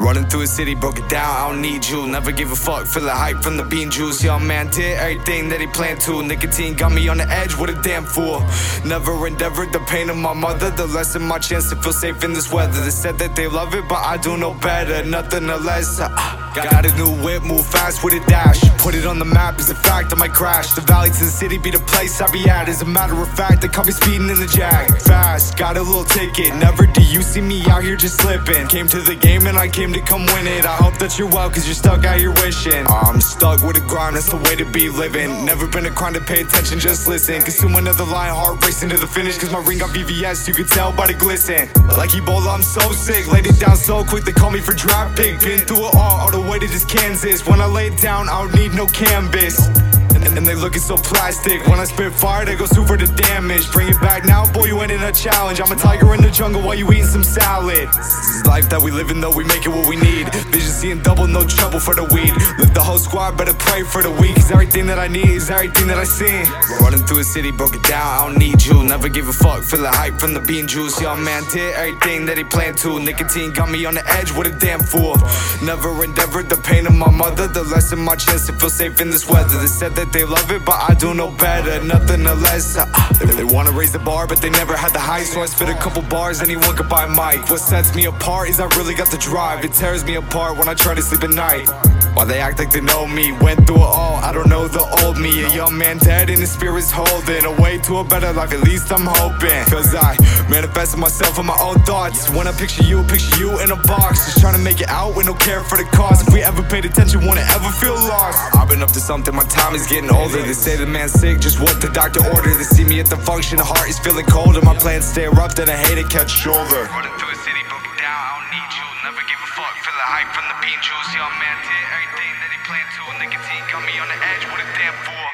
Running through a city, broke it down, I don't need you. Never give a fuck, feel the hype from the bean juice. Young man did everything that he planned to. Nicotine got me on the edge, what a damn fool. Never endeavored the pain of my mother, the less of my chance to feel safe in this weather. They said that they love it, but I do know better, nothing less. Got a new whip, move fast with a dash. Put it on the map, is a fact, I might crash. The valley to the city be the place I be at. As a matter of fact, they caught me speeding in the Jag. Fast, got a little ticket, never do you see me out here just slipping. Came to the game and I came to come win it. I hope that you're well, cause you're stuck out here wishing. I'm stuck with a grind, that's the way to be living. Never been a crime to pay attention, just listen. Consume another line, heart racing to the finish. Cause my ring got VVS, you can tell by the glisten. Like Ebola, I'm so sick, laid it down so quick, they call me for draft pick. Been through it all the way to this Kansas. When I lay it down, I don't need no canvas. And they looking so plastic. When I spit fire, they go super the damage. Bring it back now, boy, you ain't in a challenge. I'm a tiger in the jungle while you eating some salad. This is life that we live in, though we make it what we need. Vision seeing double, no trouble for the weed. Lift the whole squad, better pray for the weak. Cause everything that I need is everything that I see. Running through a city, broke it down, I don't need you. Never give a fuck, feel the hype from the bean juice. Young man did everything that he planned to. Nicotine got me on the edge, what a damn fool. Never endeavored the pain of my mother, the less of my chance to feel safe in this weather. They said that they love it, but I do know better, nothing less. They wanna raise the bar, but they never had the height. So I spit a couple bars, anyone could buy a mic. What sets me apart is I really got the drive. It tears me apart when I try to sleep at night. Why they act like they know me, went through it all, I don't know the old me. A young man dead and his spirit's holding a way to a better life, at least I'm hoping. Cause I manifested myself in my own thoughts. When I picture you in a box. Just trying to make it out with no care for the cost. If we ever paid attention, won't it ever feel lost? I've been up to something, my time is getting older. They say the man's sick, just what the doctor ordered. They see me at the function, the heart is feeling colder. My plans stay erupt and I hate it catch shoulder. Running through a city, broke it down, I don't need you. Never give a fuck, feel the hype from the bean juice. Young man did everything that he planned to. Nicotine got me on the edge, what a damn fool.